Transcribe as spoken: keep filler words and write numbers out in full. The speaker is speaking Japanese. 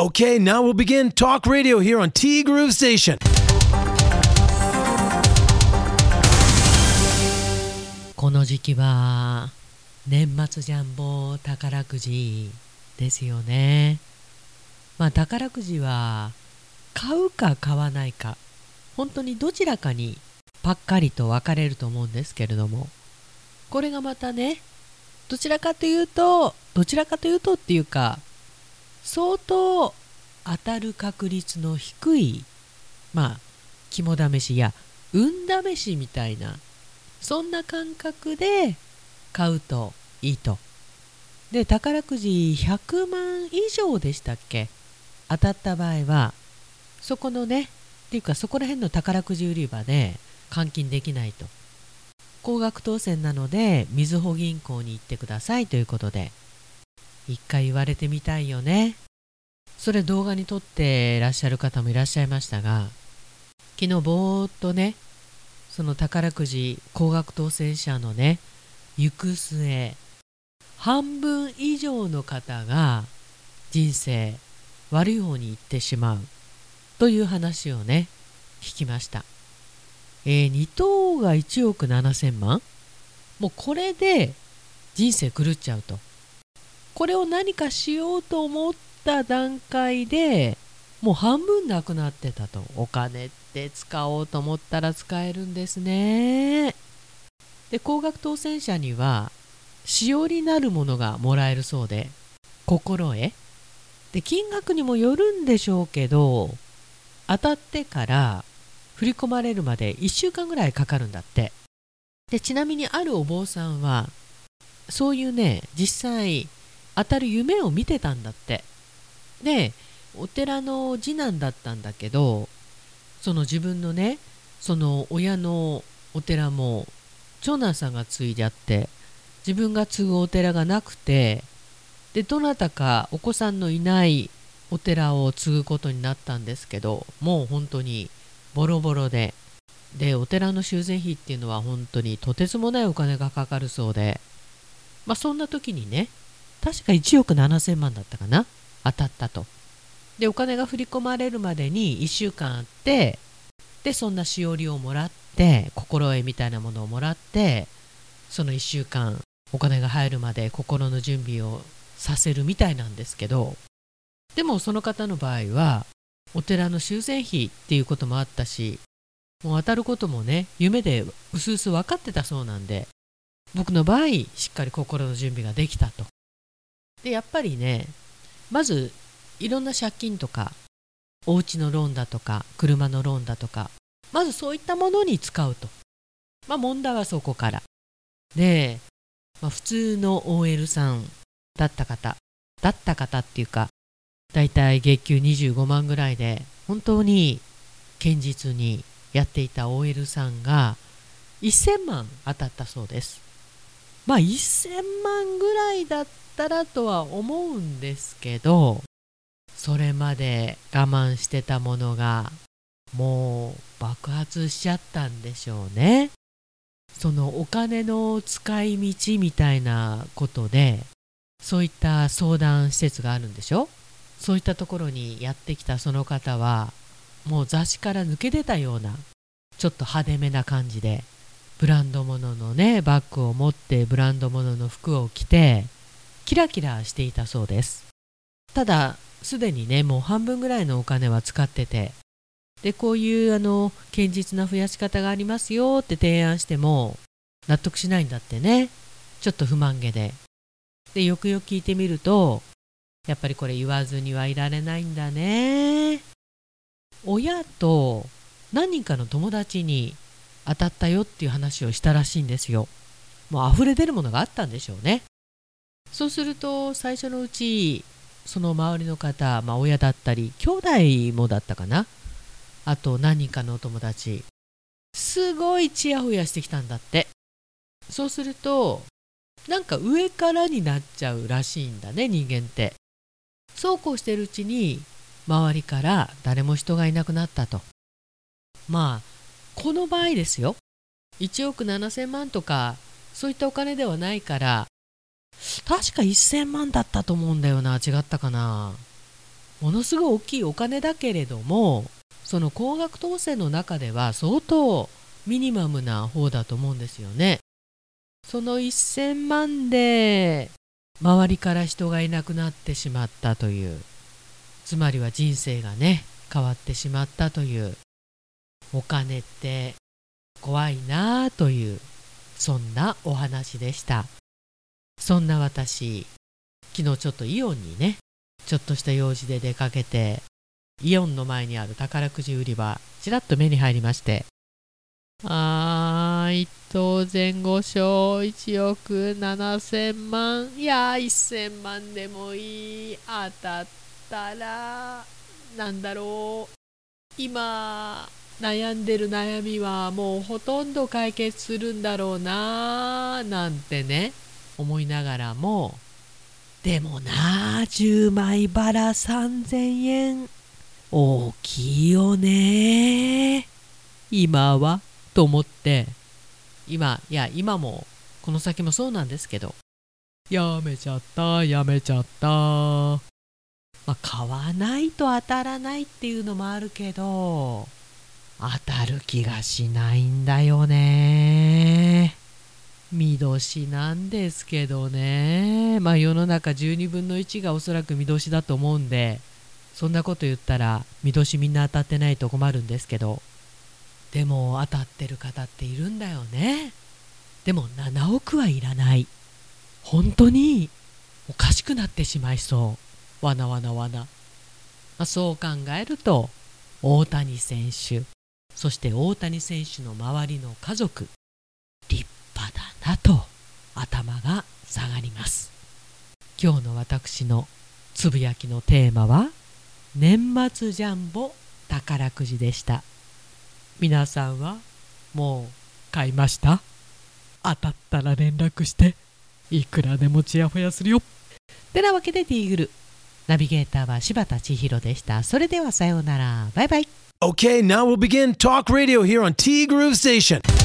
Okay, now we'll begin Talk Radio here on T Groove Station. この時期は年末ジャンボ宝くじですよね。まあ宝くじは買うか買わないか、本当にどちらかにパッカリと分かれると思うんですけれども、これがまたね、どちらかというとどちらかというとっていうか相当当たる確率の低い、まあ肝試しや運試しみたいな、そんな感覚で買うといいと。で、宝くじひゃくまん以上でしたっけ、当たった場合はそこのねっていうかそこら辺の宝くじ売り場で換金できないと。高額当選なのでみずほ銀行に行ってくださいということで、一回言われてみたいよね。それ動画に撮ってらっしゃる方もいらっしゃいましたが、昨日ぼーっとね、その宝くじ高額当選者のね行く末、半分以上の方が人生悪い方に行ってしまうという話をね聞きました。えー、に等がいちおくななせんまん、もうこれで人生狂っちゃうと。これを何かしようと思った段階でもう半分なくなってたと。お金って使おうと思ったら使えるんですね。で、高額当選者にはしおりなるものがもらえるそうで、心得で、金額にもよるんでしょうけど、当たってから振り込まれるまでいっしゅうかんぐらいかかるんだって。で、ちなみにあるお坊さんはそういうね、実際当たる夢を見てたんだって。で、お寺の次男だったんだけど、その自分のね、その親のお寺も長男さんが継いであって、自分が継ぐお寺がなくて、でどなたかお子さんのいないお寺を継ぐことになったんですけど、もう本当にボロボロで、でお寺の修繕費っていうのは本当にとてつもないお金がかかるそうで、まあそんな時にね、確かいちおくななせんまんだったかな、当たったと。でお金が振り込まれるまでにいっしゅうかんあって、でそんなしおりをもらって、心得みたいなものをもらって、そのいっしゅうかんお金が入るまで心の準備をさせるみたいなんですけど、でもその方の場合はお寺の修繕費っていうこともあったし、もう当たることもね夢でうすうす分かってたそうなんで、僕の場合しっかり心の準備ができたと。でやっぱりね、まずいろんな借金とかお家のローンだとか車のローンだとか、まずそういったものに使うと。まあ問題はそこからで、まあ、普通の オーエル さんだった方だった方っていうか、だいたい月給にじゅうごまんぐらいで本当に堅実にやっていた オーエル さんがせんまん当たったそうです。まあせんまんぐらいだったらとは思うんですけど、それまで我慢してたものがもう爆発しちゃったんでしょうね。そのお金の使い道みたいなことで、そういった相談施設があるんでしょ。そういったところにやってきたその方はもう雑誌から抜け出たような、ちょっと派手めな感じで、ブランド物のねバッグを持って、ブランド物の服を着てキラキラしていたそうです。ただすでにねもう半分ぐらいのお金は使ってて、でこういうあの堅実な増やし方がありますよって提案しても納得しないんだってね。ちょっと不満げで、でよくよく聞いてみると、やっぱりこれ言わずにはいられないんだね。親と何人かの友達に当たったよっていう話をしたらしいんですよ。もう溢れ出るものがあったんでしょうね。そうすると最初のうちその周りの方、まあ、親だったり兄弟もだったかな、あと何人かのお友達、すごいチヤホヤしてきたんだって。そうするとなんか上からになっちゃうらしいんだね、人間って。そうこうしてるうちに周りから誰も人がいなくなったと。まあこの場合ですよ、いちおくななせんまんとかそういったお金ではないから、確かせんまんだったと思うんだよな、違ったかな。 ものすごい大きいお金だけれども、その高額当選の中では相当ミニマムな方だと思うんですよね。そのせんまんで周りから人がいなくなってしまったという、つまりは人生がね変わってしまったという、お金って怖いなあという、そんなお話でした。そんな私、昨日ちょっとイオンにねちょっとした用事で出かけて、イオンの前にある宝くじ売り場ちらっと目に入りまして、あー、一等前後賞いちおくななせんまん、いやーせんまんでもいい、当たったらなんだろう、今悩んでる悩みはもうほとんど解決するんだろうななんてね思いながらも、でもなじゅうまいバラさんぜんえん大きいよね今はと思って、今いや今もこの先もそうなんですけど、やめちゃったやめちゃった、まあ、買わないと当たらないっていうのもあるけど、当たる気がしないんだよね。見年なんですけどね。まあ世の中じゅうにぶんのいちがおそらく見年だと思うんで、そんなこと言ったら見年みんな当たってないと困るんですけど、でも当たってる方っているんだよね。でもななおくはいらない。本当におかしくなってしまいそう。わなわなわな。まあ、そう考えると大谷選手、そして大谷選手の周りの家族、立派だなと頭が下がります。今日の私のつぶやきのテーマは年末ジャンボ宝くじでした。皆さんはもう買いました？当たったら連絡して、いくらでもちやほやするよ。てなわけでティーグルナビゲーターは柴田千尋でした。それではさようなら、バイバイ。 Okay, now we'll begin Talk Radio here on T Groove Station.